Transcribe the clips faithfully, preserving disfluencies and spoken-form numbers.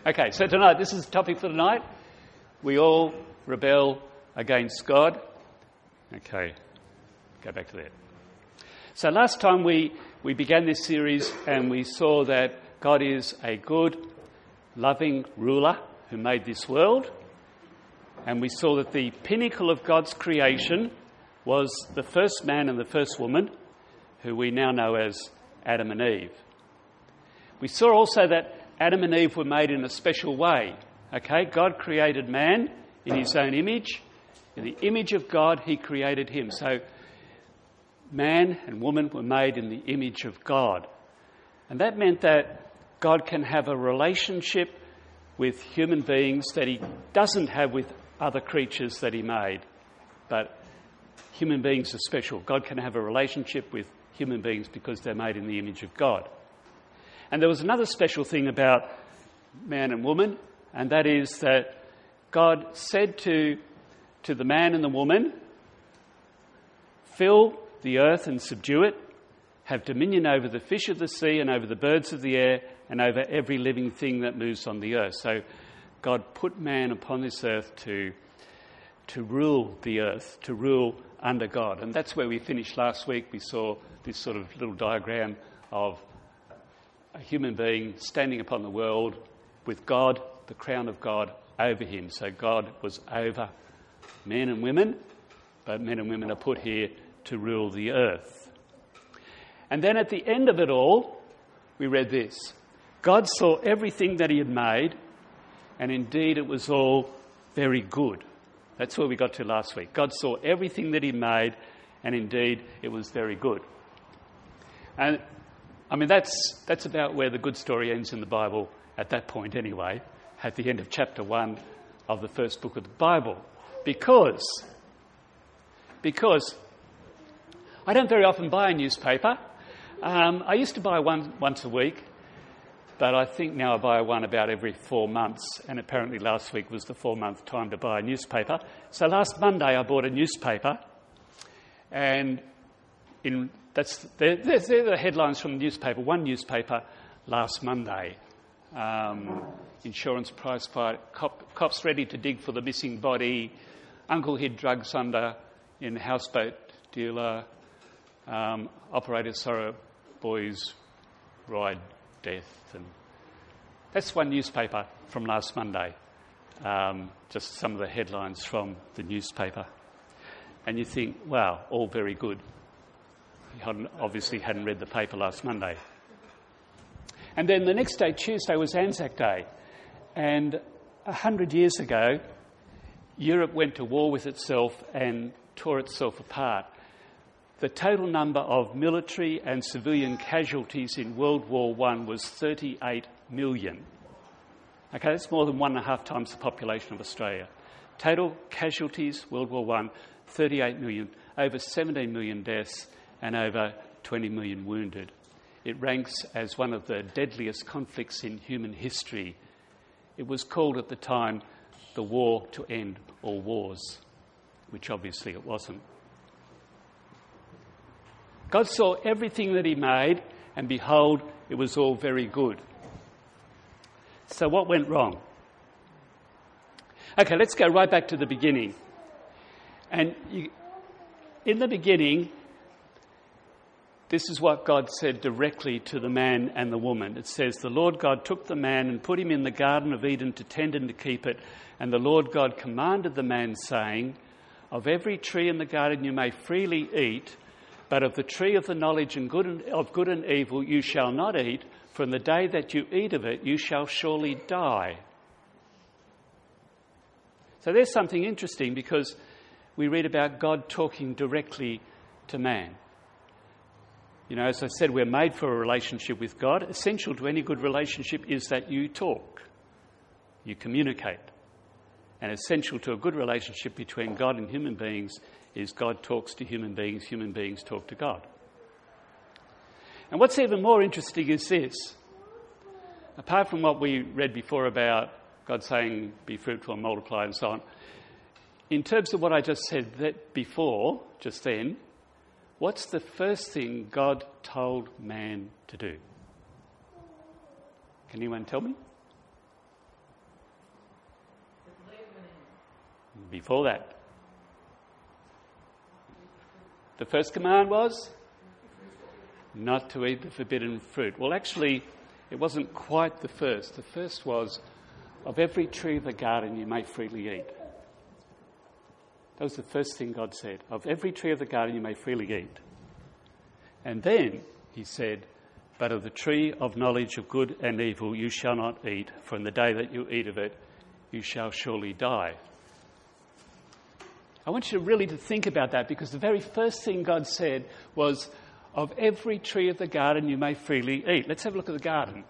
Okay, so tonight, this is the topic for tonight. We all rebel against God. Okay, go back to that. So last time we, we began this series and we saw that God is a good, loving ruler who made this world. And we saw that the pinnacle of God's creation was the first man and the first woman, who we now know as Adam and Eve. We saw also that Adam and Eve were made in a special way. Okay, God created man in his own image. In the image of God, he created him. So man and woman were made in the image of God. And that meant that God can have a relationship with human beings that he doesn't have with other creatures that he made. But human beings are special. God can have a relationship with human beings because they're made in the image of God. And there was another special thing about man and woman, and that is that God said to, to the man and the woman, fill the earth and subdue it, have dominion over the fish of the sea and over the birds of the air and over every living thing that moves on the earth. So God put man upon this earth to, to rule the earth, to rule under God. And that's where we finished last week. We saw this sort of little diagram of a human being standing upon the world with God, the crown of God, over him. So God was over men and women, but men and women are put here to rule the earth. And then at the end of it all, we read this. God saw everything that he had made, and indeed it was all very good. That's where we got to last week. God saw everything that he made, and indeed it was very good. And I mean, that's that's about where the good story ends in the Bible at that point anyway, at the end of chapter one of the first book of the Bible. Because, because I don't very often buy a newspaper. Um, I used to buy one once a week, but I think now I buy one about every four months, and apparently last week was the four-month time to buy a newspaper. So last Monday I bought a newspaper, and in That's they're, they're the headlines from the newspaper. One newspaper last Monday. Um, insurance price fight. Cop, cops ready to dig for the missing body. Uncle hid drugs under in houseboat dealer. Um, operator sorrow boys ride death. And that's one newspaper from last Monday. Um, just some of the headlines from the newspaper. And you think, wow, all very good. He hadn't, obviously hadn't read the paper last Monday. And then the next day, Tuesday, was Anzac Day. And a hundred years ago, Europe went to war with itself and tore itself apart. The total number of military and civilian casualties in World War One was thirty-eight million. Okay, that's more than one and a half times the population of Australia. Total casualties, World War One, thirty-eight million, over seventeen million deaths, and over twenty million wounded. It ranks as one of the deadliest conflicts in human history. It was called at the time the war to end all wars, which obviously it wasn't. God saw everything that he made, and behold, it was all very good. So what went wrong? Okay, let's go right back to the beginning. And you, in the beginning, this is what God said directly to the man and the woman. It says, the Lord God took the man and put him in the Garden of Eden to tend and to keep it. And the Lord God commanded the man, saying, of every tree in the garden you may freely eat, but of the tree of the knowledge and good and, of good and evil you shall not eat. From the day that you eat of it, you shall surely die. So there's something interesting, because we read about God talking directly to man. You know, as I said, we're made for a relationship with God. Essential to any good relationship is that you talk, you communicate. And essential to a good relationship between God and human beings is God talks to human beings, human beings talk to God. And what's even more interesting is this. Apart from what we read before about God saying, be fruitful and multiply and so on, in terms of what I just said that before, just then, what's the first thing God told man to do? Can anyone tell me? before that? The first command was not to eat the forbidden fruit. Well, actually, it wasn't quite the first. The first was, of every tree of the garden you may freely eat. That was the first thing God said. Of every tree of the garden you may freely eat. And then he said, but of the tree of knowledge of good and evil you shall not eat, for in the day that you eat of it you shall surely die. I want you really to think about that, because the very first thing God said was, of every tree of the garden you may freely eat. Let's have a look at the garden.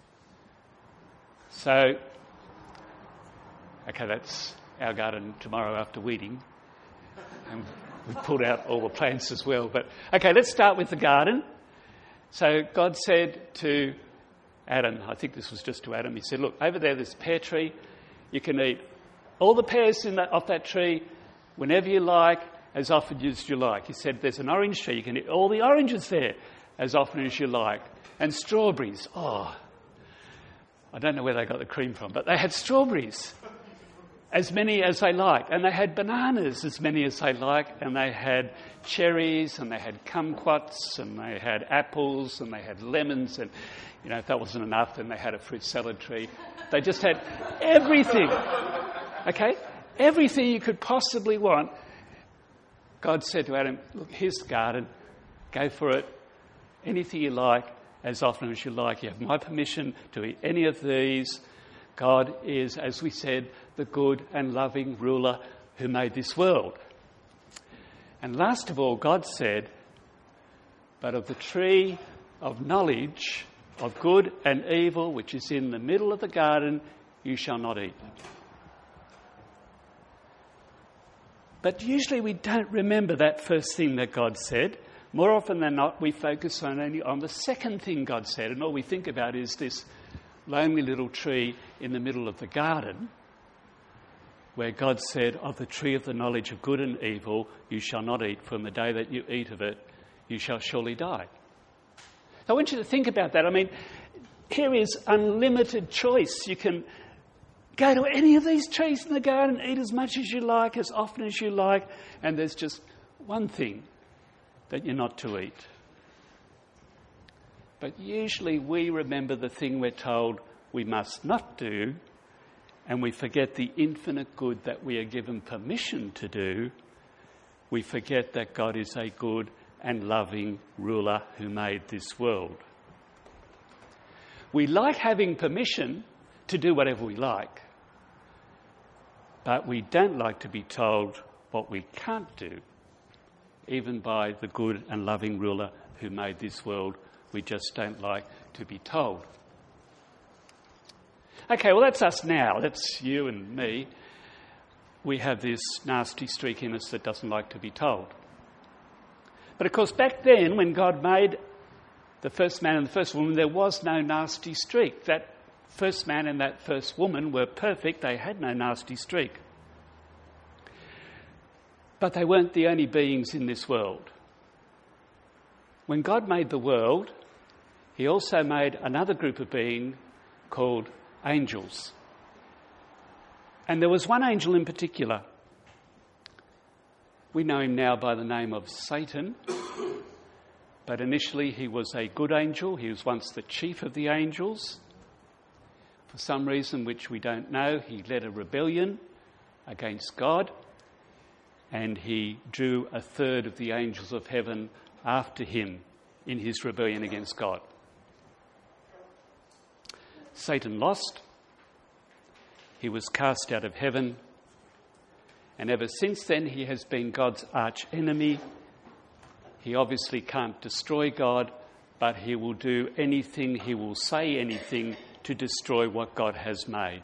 So, okay, that's our garden tomorrow after weeding. And we've pulled out all the plants as well. But, okay, let's start with the garden. So God said to Adam, I think this was just to Adam, he said, look, over there, there's a pear tree. You can eat all the pears in that, off that tree whenever you like, as often as you like. He said, there's an orange tree. You can eat all the oranges there as often as you like. And strawberries. Oh, I don't know where they got the cream from, but they had strawberries. As many as they like. And they had bananas, as many as they like. And they had cherries, and they had kumquats, and they had apples, and they had lemons. And, you know, if that wasn't enough, then they had a fruit salad tree. They just had everything. Okay? Everything you could possibly want. God said to Adam, look, here's the garden. Go for it. Anything you like, as often as you like. You have my permission to eat any of these. God is, as we said, the good and loving ruler who made this world. And last of all, God said, but of the tree of knowledge of good and evil, which is in the middle of the garden, you shall not eat. But usually we don't remember that first thing that God said. More often than not, we focus on only on the second thing God said, and all we think about is this lonely little tree in the middle of the garden, where God said, of the tree of the knowledge of good and evil you shall not eat, for in the day that you eat of it you shall surely die. So I want you to think about that. I mean, here is unlimited choice. You can go to any of these trees in the garden, eat as much as you like, as often as you like, and there's just one thing that you're not to eat. But usually we remember the thing we're told we must not do, and we forget the infinite good that we are given permission to do. We forget that God is a good and loving ruler who made this world. We like having permission to do whatever we like, but we don't like to be told what we can't do, even by the good and loving ruler who made this world. We just don't like to be told. Okay, well, that's us now. That's you and me. We have this nasty streak in us that doesn't like to be told. But of course, back then, when God made the first man and the first woman, there was no nasty streak. That first man and that first woman were perfect. They had no nasty streak. But they weren't the only beings in this world. When God made the world, he also made another group of beings called angels. And there was one angel in particular. We know him now by the name of Satan. But initially he was a good angel. He was once the chief of the angels. For some reason which we don't know, he led a rebellion against God. And he drew a third of the angels of heaven after him in his rebellion against God. Satan lost. He was cast out of heaven. And ever since then, he has been God's arch enemy. He obviously can't destroy God, but he will do anything, he will say anything to destroy what God has made.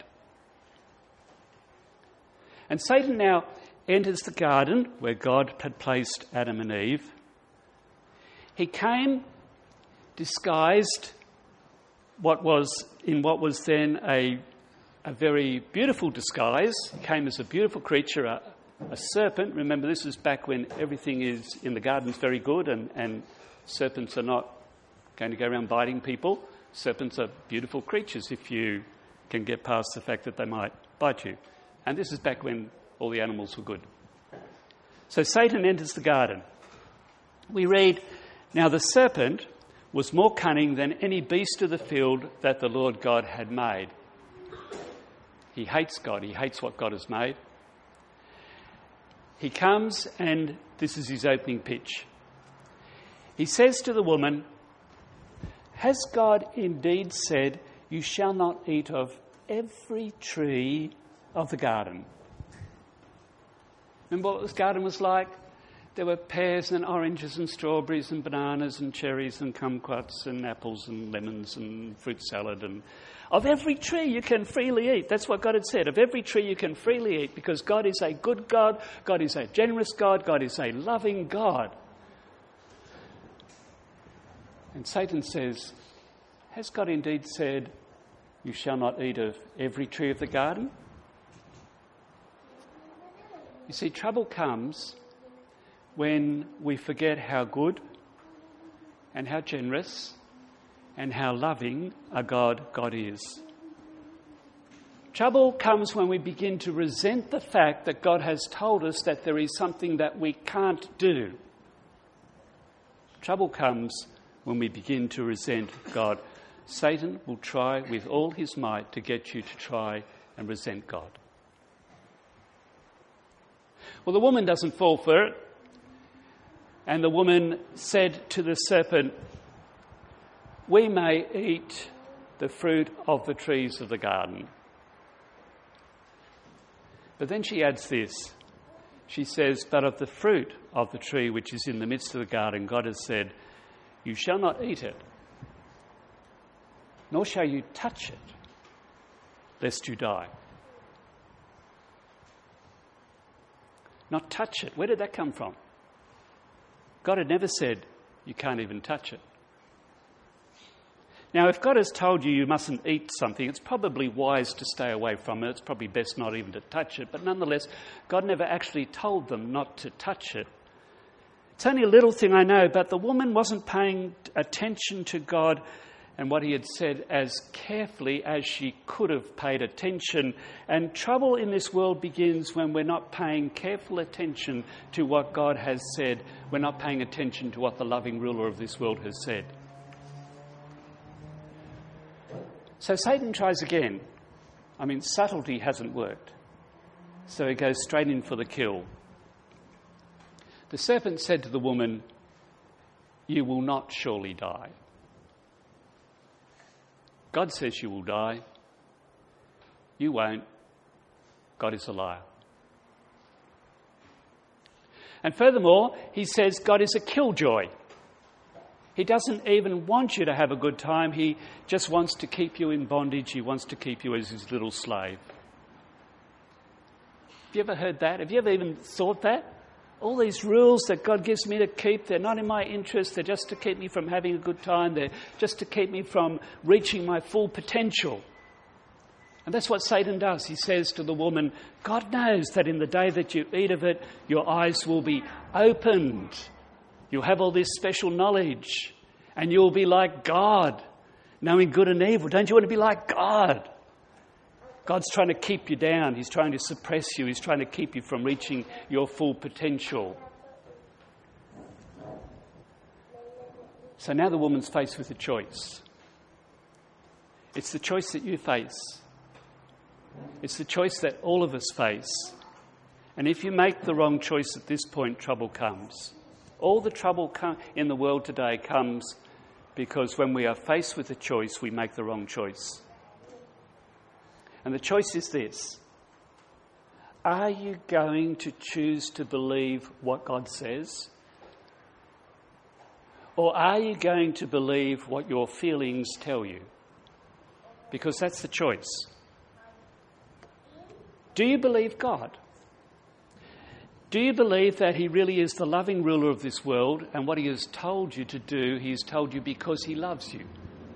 And Satan now enters the garden where God had placed Adam and Eve. He came disguised what was in what was then a, a very beautiful disguise. He came as a beautiful creature, a, a serpent. Remember, this is back when everything is in the garden is very good and, and serpents are not going to go around biting people. Serpents are beautiful creatures if you can get past the fact that they might bite you. And this is back when All the animals were good. So Satan enters the garden. We read, "Now the serpent was more cunning than any beast of the field that the Lord God had made." He hates God. He hates what God has made. He comes, and this is his opening pitch. He says to the woman, "Has God indeed said, 'You shall not eat of every tree of the garden'?" Remember what this garden was like? There were pears and oranges and strawberries and bananas and cherries and kumquats and apples and lemons and fruit salad. And of every tree you can freely eat. That's what God had said. Of every tree you can freely eat, because God is a good God. God is a generous God. God is a loving God. And Satan says, "Has God indeed said, 'You shall not eat of every tree of the garden'?" You see, trouble comes when we forget how good and how generous and how loving a God God is. Trouble comes when we begin to resent the fact that God has told us that there is something that we can't do. Trouble comes when we begin to resent God. Satan will try with all his might to get you to try and resent God. Well, the woman doesn't fall for it. And the woman said to the serpent, "We may eat the fruit of the trees of the garden." But then she adds this. She says, "But of the fruit of the tree which is in the midst of the garden, God has said, 'You shall not eat it, nor shall you touch it, lest you die.'" Not touch it. Where did that come from? God had never said you can't even touch it. Now, if God has told you you mustn't eat something, it's probably wise to stay away from it. It's probably best not even to touch it. But nonetheless, God never actually told them not to touch it. It's only a little thing, I know, but the woman wasn't paying attention to God and what he had said as carefully as she could have paid attention. And trouble in this world begins when we're not paying careful attention to what God has said. We're not paying attention to what the loving ruler of this world has said. So Satan tries again. I mean, subtlety hasn't worked. So he goes straight in for the kill. The serpent said to the woman, "You will not surely die." God says you will die. You won't. God is a liar. And furthermore, he says God is a killjoy. He doesn't even want you to have a good time. He just wants to keep you in bondage. He wants to keep you as his little slave. Have you ever heard that? Have you ever even thought that? All these rules that God gives me to keep, they're not in my interest. They're just to keep me from having a good time. They're just to keep me from reaching my full potential. And that's what Satan does. He says to the woman, God knows that in the day that you eat of it, your eyes will be opened. You'll have all this special knowledge. And you'll be like God, knowing good and evil. Don't you want to be like God? God's trying to keep you down. He's trying to suppress you. He's trying to keep you from reaching your full potential. So now the woman's faced with a choice. It's the choice that you face. It's the choice that all of us face. And if you make the wrong choice at this point, trouble comes. All the trouble in the world today comes because when we are faced with a choice, we make the wrong choice. And the choice is this. Are you going to choose to believe what God says? Or are you going to believe what your feelings tell you? Because that's the choice. Do you believe God? Do you believe that he really is the loving ruler of this world, and what he has told you to do, he has told you because he loves you?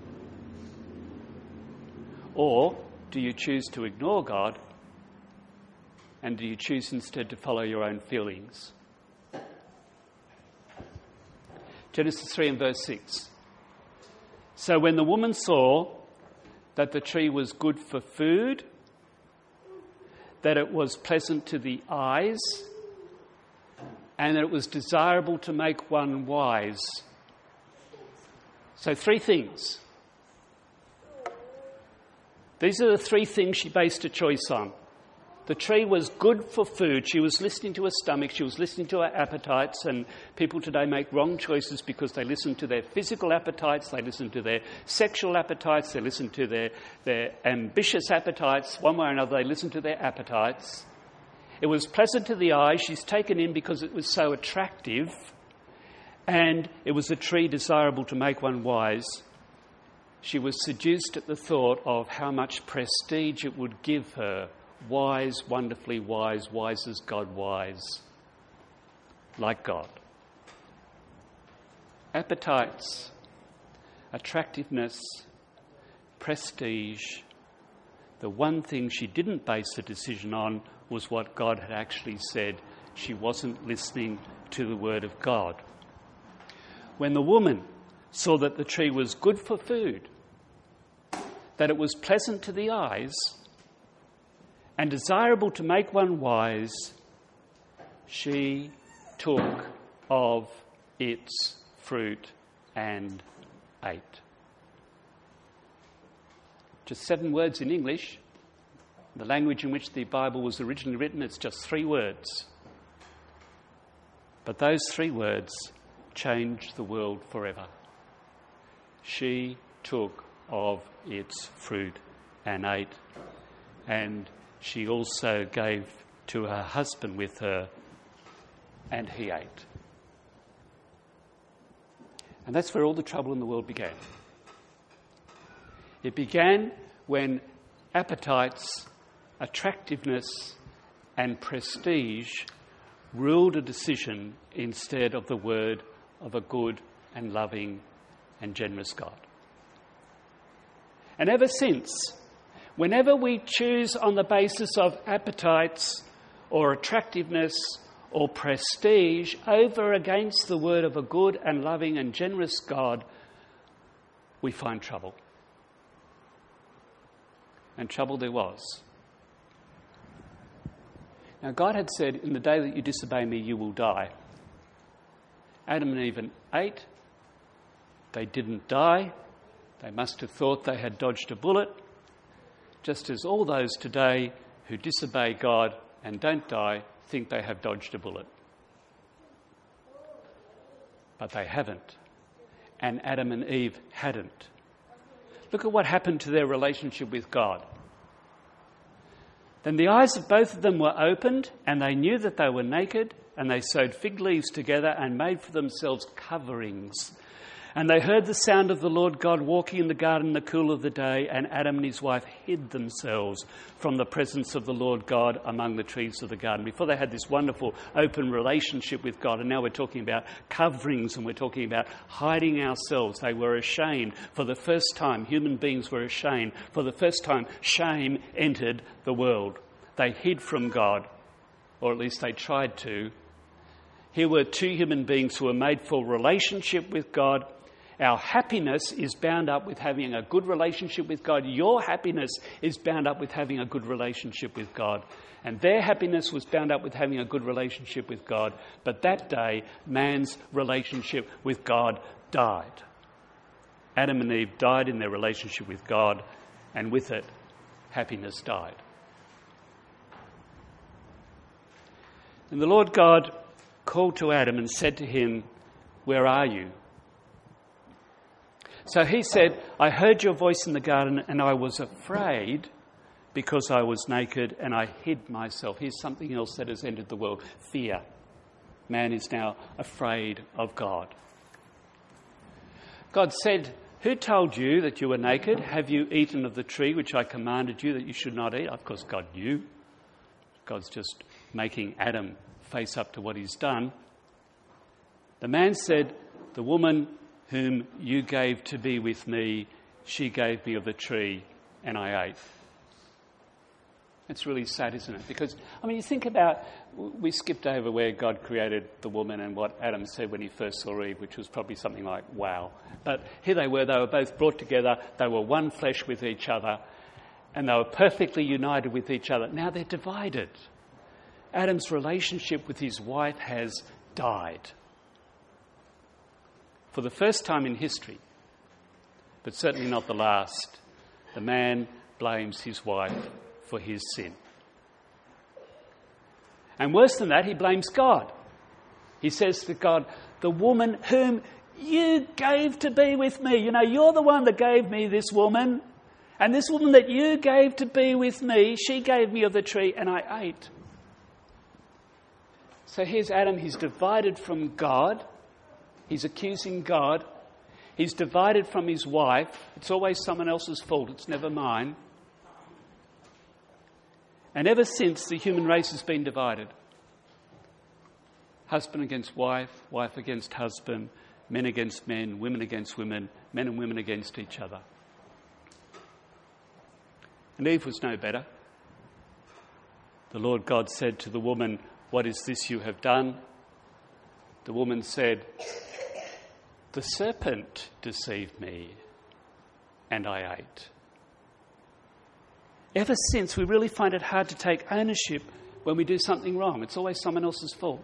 Or do you choose to ignore God, and do you choose instead to follow your own feelings? Genesis three and verse six. So when the woman saw that the tree was good for food, that it was pleasant to the eyes, and that it was desirable to make one wise. So three things. These are the three things she based her choice on. The tree was good for food. She was listening to her stomach. She was listening to her appetites. And people today make wrong choices because they listen to their physical appetites, they listen to their sexual appetites, they listen to their, their ambitious appetites. One way or another, they listen to their appetites. It was pleasant to the eye. She's taken in because it was so attractive. And it was a tree desirable to make one wise. She was seduced at the thought of how much prestige it would give her. Wise, wonderfully wise, wise as God wise. Like God. Appetites, attractiveness, prestige. The one thing she didn't base the decision on was what God had actually said. She wasn't listening to the word of God. When the woman saw that the tree was good for food, that it was pleasant to the eyes, and desirable to make one wise, she took of its fruit and ate. Just seven words in English. The language in which the Bible was originally written, it's just three words. But those three words changed the world forever. She took of its fruit and ate, and she also gave to her husband with her, and he ate. And that's where all the trouble in the world began. It began when appetites, attractiveness, and prestige ruled a decision instead of the word of a good and loving and generous God. And ever since, whenever we choose on the basis of appetites or attractiveness or prestige over against the word of a good and loving and generous God, we find trouble. And trouble there was. Now, God had said, in the day that you disobey me, you will die. Adam and Eve ate. They didn't die. They must have thought they had dodged a bullet. Just as all those today who disobey God and don't die think they have dodged a bullet. But they haven't. And Adam and Eve hadn't. Look at what happened to their relationship with God. Then the eyes of both of them were opened, and they knew that they were naked, and they sewed fig leaves together and made for themselves coverings. And they heard the sound of the Lord God walking in the garden in the cool of the day, and Adam and his wife hid themselves from the presence of the Lord God among the trees of the garden. Before they had this wonderful open relationship with God, and now we're talking about coverings and we're talking about hiding ourselves. They were ashamed. For the first time, human beings were ashamed. For the first time, shame entered the world. They hid from God, or at least they tried to. Here were two human beings who were made for relationship with God. Our happiness is bound up with having a good relationship with God. Your happiness is bound up with having a good relationship with God. And their happiness was bound up with having a good relationship with God. But that day, man's relationship with God died. Adam and Eve died in their relationship with God, and with it, happiness died. And the Lord God called to Adam and said to him, "Where are you?" So he said, "I heard your voice in the garden and I was afraid because I was naked and I hid myself." Here's something else that has entered the world: fear. Man is now afraid of God. God said, "Who told you that you were naked? Have you eaten of the tree which I commanded you that you should not eat?" Of course, God knew. God's just making Adam face up to what he's done. The man said, "The woman whom you gave to be with me, she gave me of the tree and I ate." It's really sad, isn't it? Because, I mean, you think about, we skipped over where God created the woman and what Adam said when he first saw Eve, which was probably something like, wow. But here they were, they were both brought together, they were one flesh with each other, and they were perfectly united with each other. Now they're divided. Adam's relationship with his wife has died. For the first time in history, but certainly not the last, the man blames his wife for his sin. And worse than that, he blames God. He says to God, the woman whom you gave to be with me, you know, you're the one that gave me this woman, and this woman that you gave to be with me, she gave me of the tree and I ate. So here's Adam, he's divided from God. He's accusing God. He's divided from his wife. It's always someone else's fault. It's never mine. And ever since, the human race has been divided. Husband against wife, wife against husband, men against men, women against women, men and women against each other. And Eve was no better. The Lord God said to the woman, "What is this you have done?" The woman said, "The serpent deceived me, and I ate." Ever since, we really find it hard to take ownership when we do something wrong. It's always someone else's fault.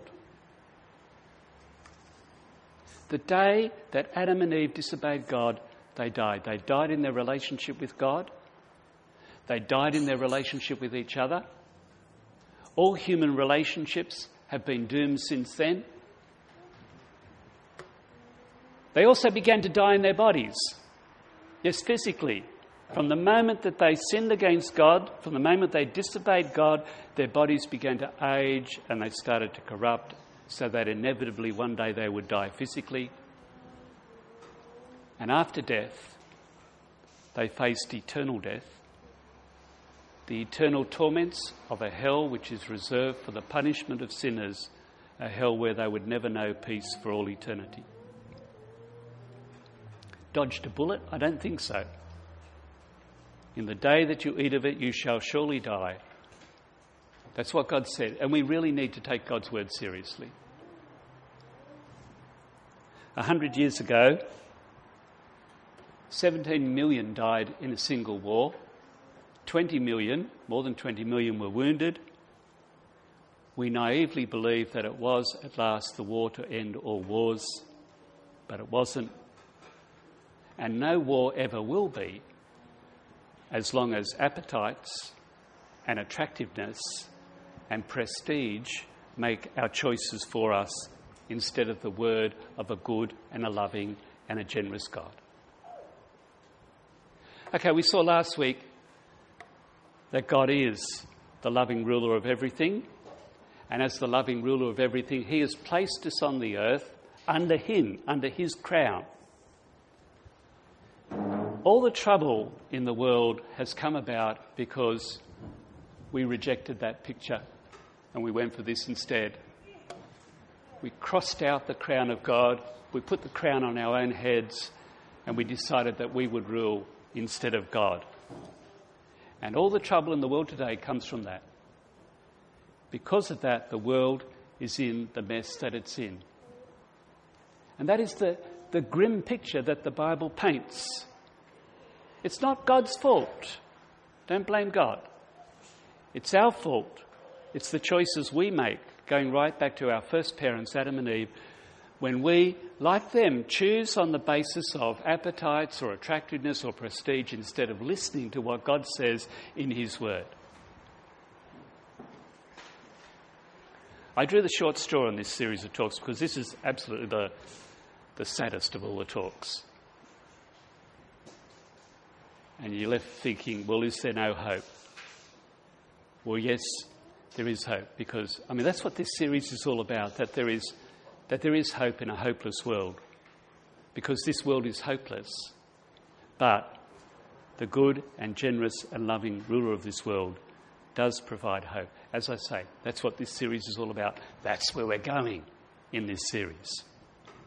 The day that Adam and Eve disobeyed God, they died. They died in their relationship with God. They died in their relationship with each other. All human relationships have been doomed since then. They also began to die in their bodies. Yes, physically. From the moment that they sinned against God, from the moment they disobeyed God, their bodies began to age and they started to corrupt, so that inevitably one day they would die physically. And after death, they faced eternal death, the eternal torments of a hell which is reserved for the punishment of sinners, a hell where they would never know peace for all eternity. Dodged a bullet? I don't think so. In the day that you eat of it, you shall surely die. That's what God said. And we really need to take God's word seriously. A hundred years ago, seventeen million died in a single war. twenty million, more than twenty million were wounded. We naively believed that it was at last the war to end all wars, but it wasn't. And no war ever will be, as long as appetites and attractiveness and prestige make our choices for us instead of the word of a good and a loving and a generous God. Okay, we saw last week that God is the loving ruler of everything, and as the loving ruler of everything, he has placed us on the earth under him, under his crown. All the trouble in the world has come about because we rejected that picture and we went for this instead. We crossed out the crown of God, we put the crown on our own heads, and we decided that we would rule instead of God. And all the trouble in the world today comes from that. Because of that, the world is in the mess that it's in. And that is the, the grim picture that the Bible paints. It's not God's fault. Don't blame God. It's our fault. It's the choices we make, going right back to our first parents, Adam and Eve, when we, like them, choose on the basis of appetites or attractiveness or prestige instead of listening to what God says in his word. I drew the short straw in this series of talks because this is absolutely the, the saddest of all the talks. And you're left thinking, well, is there no hope? Well, yes, there is hope, because, I mean, that's what this series is all about, that there is that there is hope in a hopeless world, because this world is hopeless. But the good and generous and loving ruler of this world does provide hope. As I say, that's what this series is all about. That's where we're going in this series.